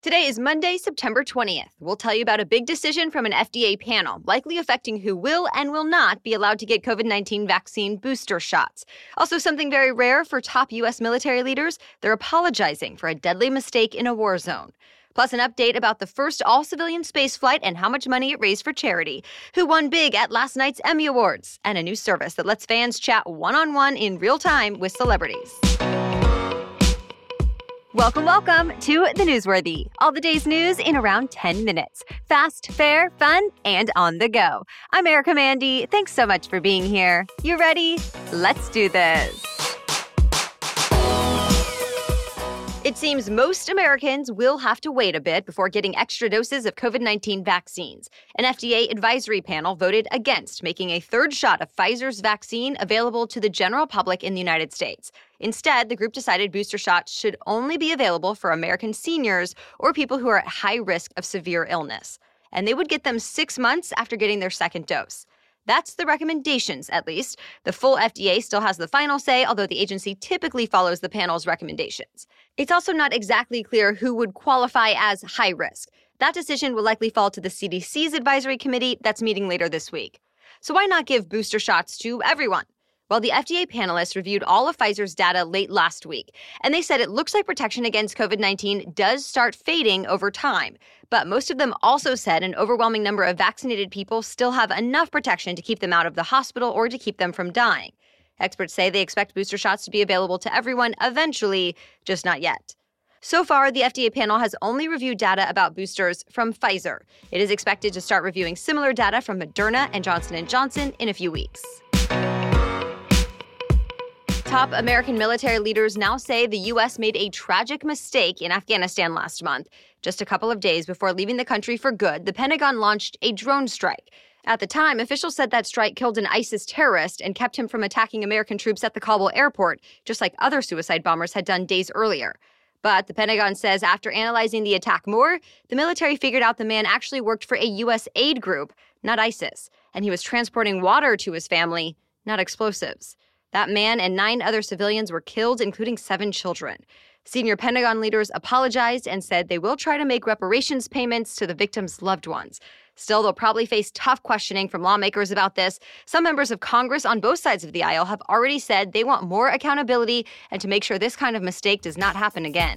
Today is Monday, September 20th. We'll tell you about a big decision from an FDA panel, likely affecting who will and will not be allowed to get COVID-19 vaccine booster shots. Also, something very rare for top U.S. military leaders, they're apologizing for a deadly mistake in a war zone. Plus, an update about the first all-civilian spaceflight and how much money it raised for charity, who won big at last night's Emmy Awards, and a new service that lets fans chat one-on-one in real time with celebrities. Welcome to The Newsworthy. All the day's news in around 10 minutes. Fast, fair, fun, and on the go. I'm Erica Mandy. Thanks so much for being here. You ready? Let's do this. It seems most Americans will have to wait a bit before getting extra doses of COVID-19 vaccines. An FDA advisory panel voted against making a third shot of Pfizer's vaccine available to the general public in the United States. Instead, the group decided booster shots should only be available for American seniors or people who are at high risk of severe illness. And they would get them 6 months after getting their second dose. That's the recommendations, at least. The full FDA still has the final say, although the agency typically follows the panel's recommendations. It's also not exactly clear who would qualify as high risk. That decision will likely fall to the CDC's advisory committee that's meeting later this week. So why not give booster shots to everyone? Well, the FDA panelists reviewed all of Pfizer's data late last week, and they said it looks like protection against COVID-19 does start fading over time. But most of them also said an overwhelming number of vaccinated people still have enough protection to keep them out of the hospital or to keep them from dying. Experts say they expect booster shots to be available to everyone eventually, just not yet. So far, the FDA panel has only reviewed data about boosters from Pfizer. It is expected to start reviewing similar data from Moderna and Johnson & Johnson in a few weeks. Top American military leaders now say the U.S. made a tragic mistake in Afghanistan last month. Just a couple of days before leaving the country for good, the Pentagon launched a drone strike. At the time, officials said that strike killed an ISIS terrorist and kept him from attacking American troops at the Kabul airport, just like other suicide bombers had done days earlier. But the Pentagon says after analyzing the attack more, the military figured out the man actually worked for a U.S. aid group, not ISIS, and he was transporting water to his family, not explosives. That man and 9 other civilians were killed, including 7 children. Senior Pentagon leaders apologized and said they will try to make reparations payments to the victims' loved ones. Still, they'll probably face tough questioning from lawmakers about this. Some members of Congress on both sides of the aisle have already said they want more accountability and to make sure this kind of mistake does not happen again.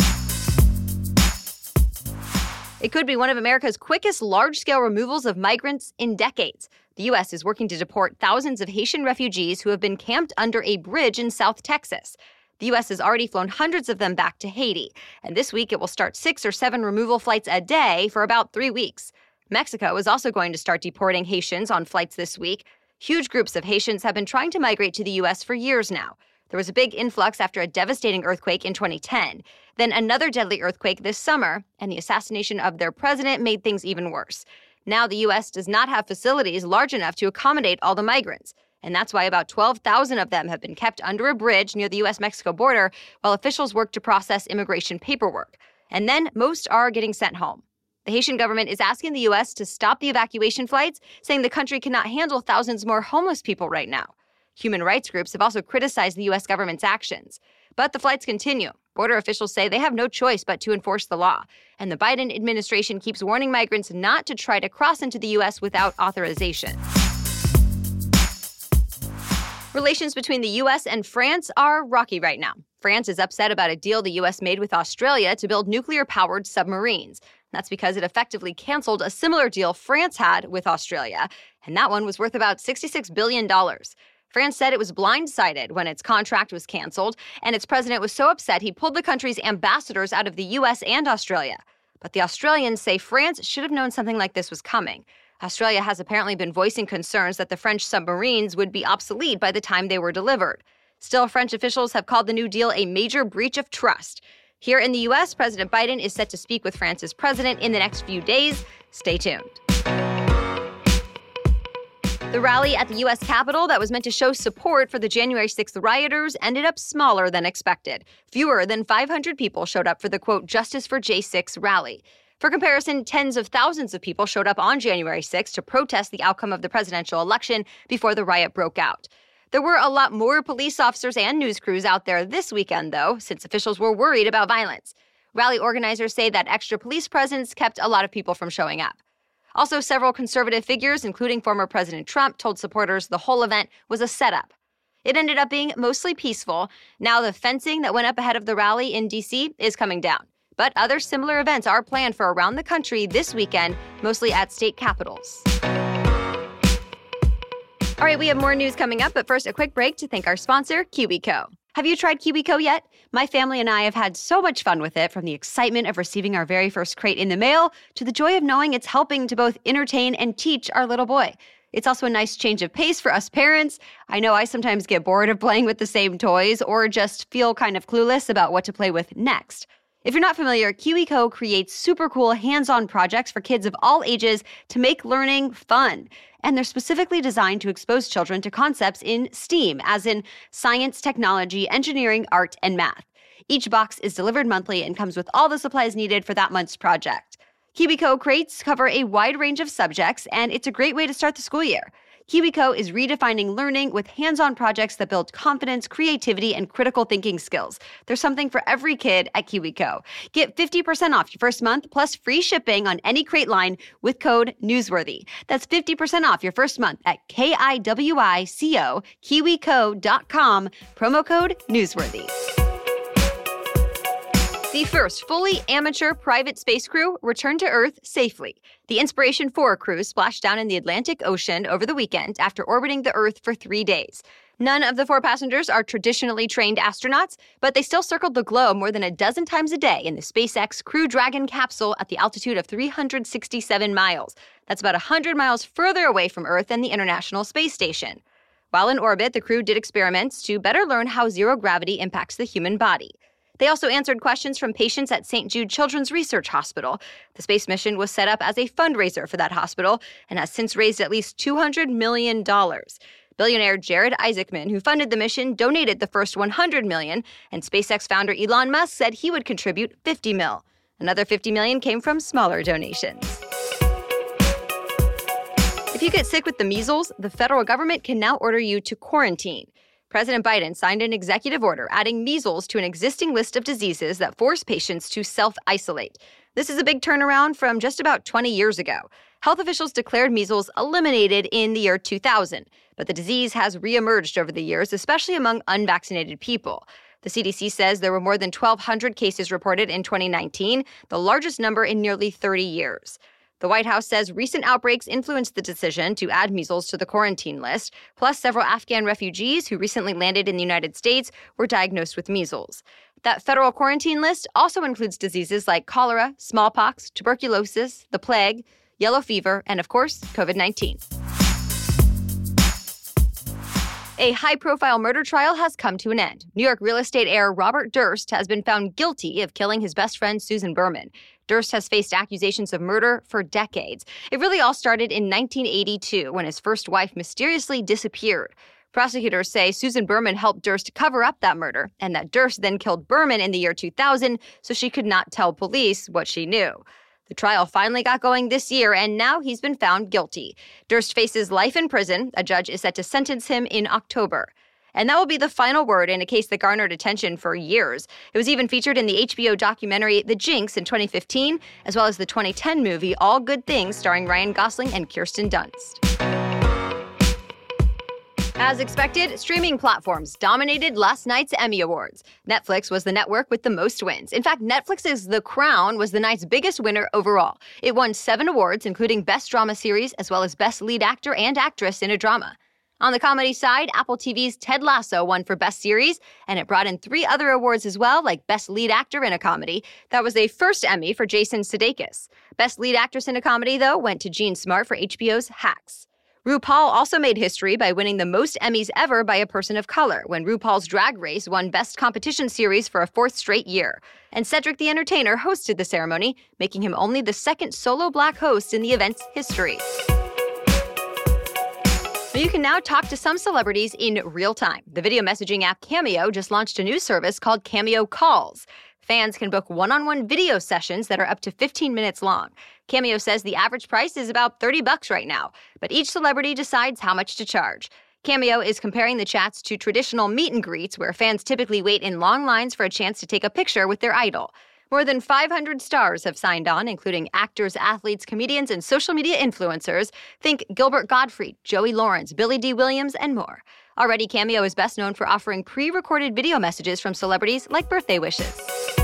It could be one of America's quickest large-scale removals of migrants in decades. The U.S. is working to deport thousands of Haitian refugees who have been camped under a bridge in South Texas. The U.S. has already flown hundreds of them back to Haiti, and this week it will start 6 or 7 removal flights a day for about 3 weeks. Mexico is also going to start deporting Haitians on flights this week. Huge groups of Haitians have been trying to migrate to the U.S. for years now. There was a big influx after a devastating earthquake in 2010. Then another deadly earthquake this summer, and the assassination of their president made things even worse. Now the U.S. does not have facilities large enough to accommodate all the migrants. And that's why about 12,000 of them have been kept under a bridge near the U.S.-Mexico border while officials work to process immigration paperwork. And then most are getting sent home. The Haitian government is asking the U.S. to stop the evacuation flights, saying the country cannot handle thousands more homeless people right now. Human rights groups have also criticized the U.S. government's actions. But the flights continue. Border officials say they have no choice but to enforce the law. And the Biden administration keeps warning migrants not to try to cross into the U.S. without authorization. Relations between the U.S. and France are rocky right now. France is upset about a deal the U.S. made with Australia to build nuclear-powered submarines. That's because it effectively canceled a similar deal France had with Australia, and that one was worth about $66 billion. France said it was blindsided when its contract was canceled, and its president was so upset he pulled the country's ambassadors out of the U.S. and Australia. But the Australians say France should have known something like this was coming. Australia has apparently been voicing concerns that the French submarines would be obsolete by the time they were delivered. Still, French officials have called the new deal a major breach of trust. Here in the U.S., President Biden is set to speak with France's president in the next few days. Stay tuned. The rally at the U.S. Capitol that was meant to show support for the January 6th rioters ended up smaller than expected. Fewer than 500 people showed up for the, quote, Justice for J6 rally. For comparison, tens of thousands of people showed up on January 6th to protest the outcome of the presidential election before the riot broke out. There were a lot more police officers and news crews out there this weekend, though, since officials were worried about violence. Rally organizers say that extra police presence kept a lot of people from showing up. Also, several conservative figures, including former President Trump, told supporters the whole event was a setup. It ended up being mostly peaceful. Now the fencing that went up ahead of the rally in D.C. is coming down. But other similar events are planned for around the country this weekend, mostly at state capitals. All right, we have more news coming up, but first a quick break to thank our sponsor, KiwiCo. Have you tried KiwiCo yet? My family and I have had so much fun with it, from the excitement of receiving our very first crate in the mail to the joy of knowing it's helping to both entertain and teach our little boy. It's also a nice change of pace for us parents. I know I sometimes get bored of playing with the same toys or just feel kind of clueless about what to play with next. If you're not familiar, KiwiCo creates super cool hands-on projects for kids of all ages to make learning fun. And they're specifically designed to expose children to concepts in STEAM, as in science, technology, engineering, art, and math. Each box is delivered monthly and comes with all the supplies needed for that month's project. KiwiCo crates cover a wide range of subjects, and it's a great way to start the school year. KiwiCo is redefining learning with hands-on projects that build confidence, creativity, and critical thinking skills. There's something for every kid at KiwiCo. Get 50% off your first month plus free shipping on any crate line with code NEWSWORTHY. That's 50% off your first month at KIWICO, KiwiCo.com, promo code NEWSWORTHY. The first fully amateur private space crew returned to Earth safely. The Inspiration 4 crew splashed down in the Atlantic Ocean over the weekend after orbiting the Earth for 3 days. None of the 4 passengers are traditionally trained astronauts, but they still circled the globe more than a dozen times a day in the SpaceX Crew Dragon capsule at the altitude of 367 miles. That's about 100 miles further away from Earth than the International Space Station. While in orbit, the crew did experiments to better learn how zero gravity impacts the human body. They also answered questions from patients at St. Jude Children's Research Hospital. The space mission was set up as a fundraiser for that hospital and has since raised at least $200 million. Billionaire Jared Isaacman, who funded the mission, donated the first $100 million, and SpaceX founder Elon Musk said he would contribute $50 million. Another $50 million came from smaller donations. If you get sick with the measles, the federal government can now order you to quarantine. President Biden signed an executive order adding measles to an existing list of diseases that force patients to self-isolate. This is a big turnaround from just about 20 years ago. Health officials declared measles eliminated in the year 2000, but the disease has reemerged over the years, especially among unvaccinated people. The CDC says there were more than 1,200 cases reported in 2019, the largest number in nearly 30 years. The White House says recent outbreaks influenced the decision to add measles to the quarantine list, plus several Afghan refugees who recently landed in the United States were diagnosed with measles. That federal quarantine list also includes diseases like cholera, smallpox, tuberculosis, the plague, yellow fever, and of course, COVID-19. A high-profile murder trial has come to an end. New York real estate heir Robert Durst has been found guilty of killing his best friend Susan Berman. Durst has faced accusations of murder for decades. It really all started in 1982 when his first wife mysteriously disappeared. Prosecutors say Susan Berman helped Durst cover up that murder, and that Durst then killed Berman in the year 2000 so she could not tell police what she knew. The trial finally got going this year, and now he's been found guilty. Durst faces life in prison. A judge is set to sentence him in October. And that will be the final word in a case that garnered attention for years. It was even featured in the HBO documentary The Jinx in 2015, as well as the 2010 movie All Good Things starring Ryan Gosling and Kirsten Dunst. As expected, streaming platforms dominated last night's Emmy Awards. Netflix was the network with the most wins. In fact, Netflix's The Crown was the night's biggest winner overall. It won 7 awards, including Best Drama Series, as well as Best Lead Actor and Actress in a Drama. On the comedy side, Apple TV's Ted Lasso won for Best Series, and it brought in 3 other awards as well, like Best Lead Actor in a Comedy. That was a first Emmy for Jason Sudeikis. Best Lead Actress in a Comedy, though, went to Jean Smart for HBO's Hacks. RuPaul also made history by winning the most Emmys ever by a person of color when RuPaul's Drag Race won Best Competition Series for a 4th straight year. And Cedric the Entertainer hosted the ceremony, making him only the second solo black host in the event's history. You can now talk to some celebrities in real time. The video messaging app Cameo just launched a new service called Cameo Calls. Fans can book one-on-one video sessions that are up to 15 minutes long. Cameo says the average price is about $30 right now, but each celebrity decides how much to charge. Cameo is comparing the chats to traditional meet and greets where fans typically wait in long lines for a chance to take a picture with their idol. More than 500 stars have signed on, including actors, athletes, comedians, and social media influencers. Think Gilbert Gottfried, Joey Lawrence, Billy D. Williams, and more. Already, Cameo is best known for offering pre-recorded video messages from celebrities like birthday wishes.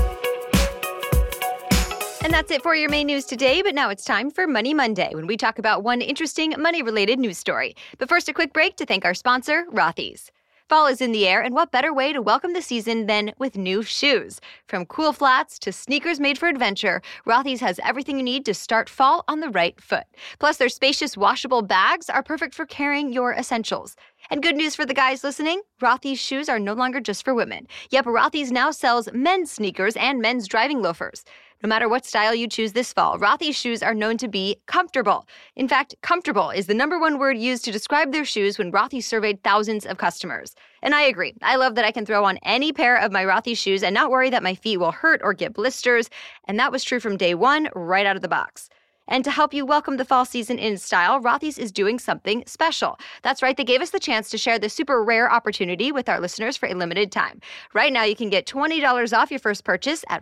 And that's it for your main news today, but now it's time for Money Monday, when we talk about one interesting money-related news story. But first, a quick break to thank our sponsor, Rothy's. Fall is in the air, and what better way to welcome the season than with new shoes? From cool flats to sneakers made for adventure, Rothy's has everything you need to start fall on the right foot. Plus, their spacious washable bags are perfect for carrying your essentials. And good news for the guys listening, Rothy's shoes are no longer just for women. Yep, Rothy's now sells men's sneakers and men's driving loafers. No matter what style you choose this fall, Rothy's shoes are known to be comfortable. In fact, comfortable is the #1 word used to describe their shoes when Rothy's surveyed thousands of customers. And I agree. I love that I can throw on any pair of my Rothy's shoes and not worry that my feet will hurt or get blisters. And that was true from day one, right out of the box. And to help you welcome the fall season in style, Rothy's is doing something special. That's right, they gave us the chance to share the super rare opportunity with our listeners for a limited time. Right now, you can get $20 off your first purchase at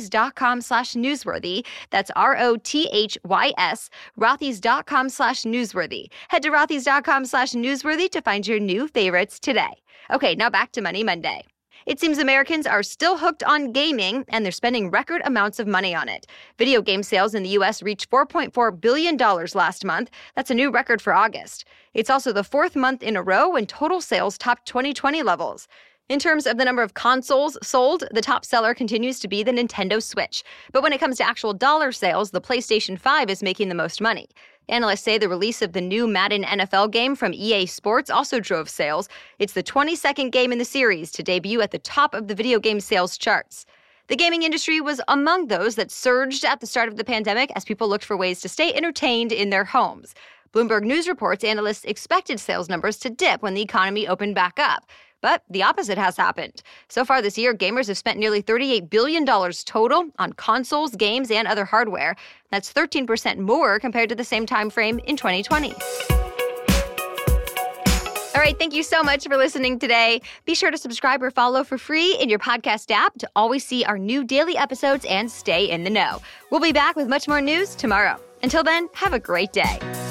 rothys.com/newsworthy. That's ROTHYS, rothys.com/newsworthy. Head to rothys.com/newsworthy to find your new favorites today. Okay, now back to Money Monday. It seems Americans are still hooked on gaming, and they're spending record amounts of money on it. Video game sales in the U.S. reached $4.4 billion last month. That's a new record for August. It's also the 4th month in a row when total sales topped 2020 levels. In terms of the number of consoles sold, the top seller continues to be the Nintendo Switch. But when it comes to actual dollar sales, the PlayStation 5 is making the most money. Analysts say the release of the new Madden NFL game from EA Sports also drove sales. It's the 22nd game in the series to debut at the top of the video game sales charts. The gaming industry was among those that surged at the start of the pandemic as people looked for ways to stay entertained in their homes. Bloomberg News reports analysts expected sales numbers to dip when the economy opened back up. But the opposite has happened. So far this year, gamers have spent nearly $38 billion total on consoles, games, and other hardware. That's 13% more compared to the same time frame in 2020. All right, thank you so much for listening today. Be sure to subscribe or follow for free in your podcast app to always see our new daily episodes and stay in the know. We'll be back with much more news tomorrow. Until then, have a great day.